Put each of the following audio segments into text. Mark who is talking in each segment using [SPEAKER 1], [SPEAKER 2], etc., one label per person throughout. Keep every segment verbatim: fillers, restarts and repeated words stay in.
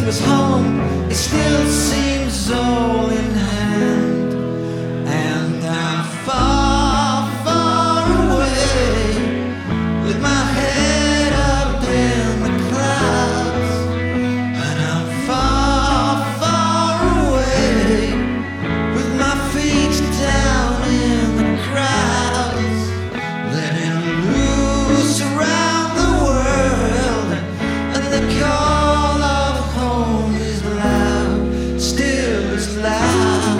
[SPEAKER 1] 'cause home, it still seems all in hand. And I'm far, far away, with my head up in the clouds. And I'm far, far away, with my feet down in the crowds, letting loose around the world. And the call of home is loud, still is loud.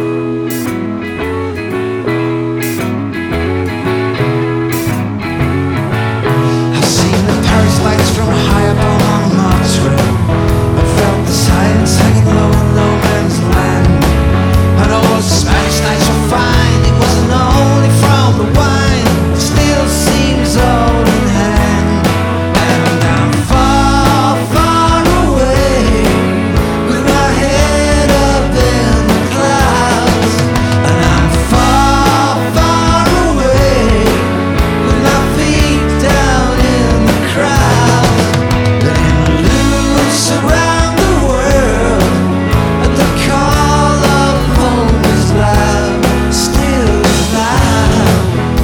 [SPEAKER 1] I've seen the Paris lights from high up on Montmartre, and felt the silence hanging low in no man's land. And all the Spanish nights were fine, it wasn't only from the wine, it still seems all in hand. And I'm far, far away, with my head up in the clouds. And I'm far, far away, with my feet down in the crowd, letting loose around the world. And the call of home is loud, still is loud.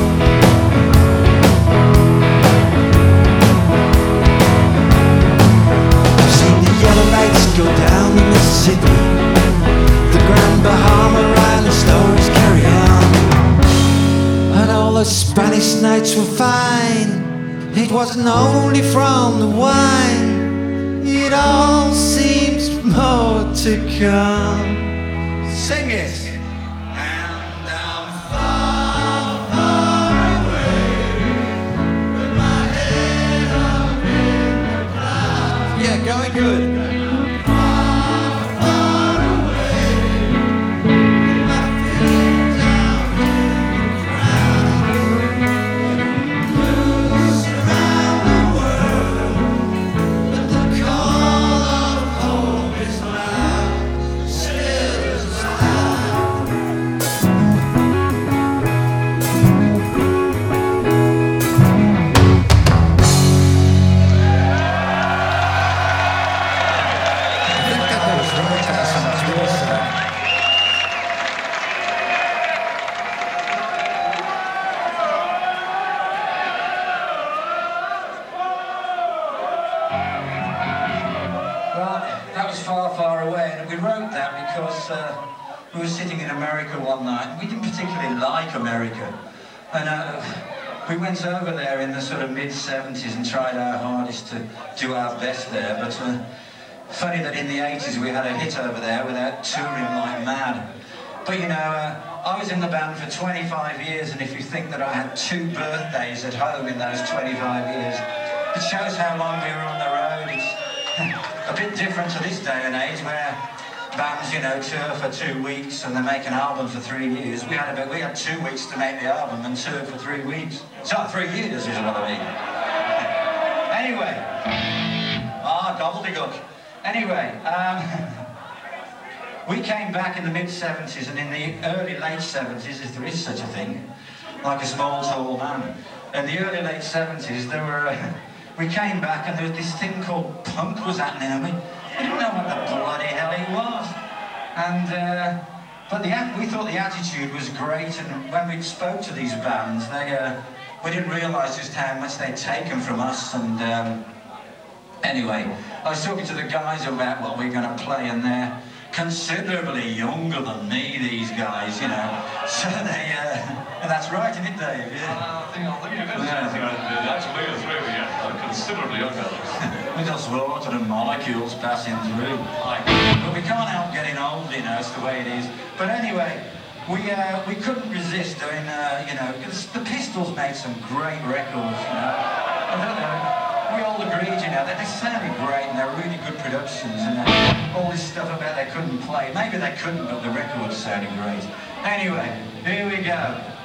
[SPEAKER 1] I've seen the yellow lights go down the Mississippi, the Grand Bahama Island stories carry on. And all the Spanish nights were fine, it wasn't only from the wine, it all seems more to come. Sing it! And I'm far, far away, with my head up in the clouds. Yeah, going good. Far, far away, with my feet down in the crowd, loose around the world. But the call of home is loud, still is loud.
[SPEAKER 2] Well, that was Far, Far Away, and we wrote that because uh, we were sitting in America one night. We didn't particularly like America, and uh, we went over there in the sort of mid seventies and tried our hardest to do our best there. But uh, funny that in the eighties we had a hit over there without touring like mad. But you know, uh, I was in the band for twenty-five years, and if you think that I had two birthdays at home in those twenty-five years, it shows how long we were on the road. It's a bit different to this day and age where bands, you know, tour for two weeks and they make an album for three years. We had about, we had two weeks to make the album and tour for three weeks. So three years is what I mean. Anyway, ah, gobbledygook. Anyway, um, we came back in the mid seventies, and in the early late seventies, if there is such a thing, like a small tall man. In the early late seventies, there were. Uh, We came back and there was this thing called punk was happening, and we, we didn't know what the bloody hell it was. And uh, but the we thought the attitude was great, and when we spoke to these bands, they uh, we didn't realise just how much they'd taken from us. And um, anyway, I was talking to the guys about what we we're going to play, and they're considerably younger than me, these guys, you know. So they, uh, and that's right, isn't it, Dave? Yeah.
[SPEAKER 3] Uh, I think I think it is.
[SPEAKER 2] Yeah.
[SPEAKER 3] I think I did. Actually, the three of you are considerably younger.
[SPEAKER 2] We got water and molecules passing through. Like, but we can't help getting old, you know, it's the way it is. But anyway, we uh, we couldn't resist doing, uh, you know, because the Pistols made some great records, you know. I don't know, we all agreed, you know, that they sounded great and they're really good productions, and uh, all this stuff about they couldn't play. Maybe they couldn't, but the records sounded great. Anyway, here we go.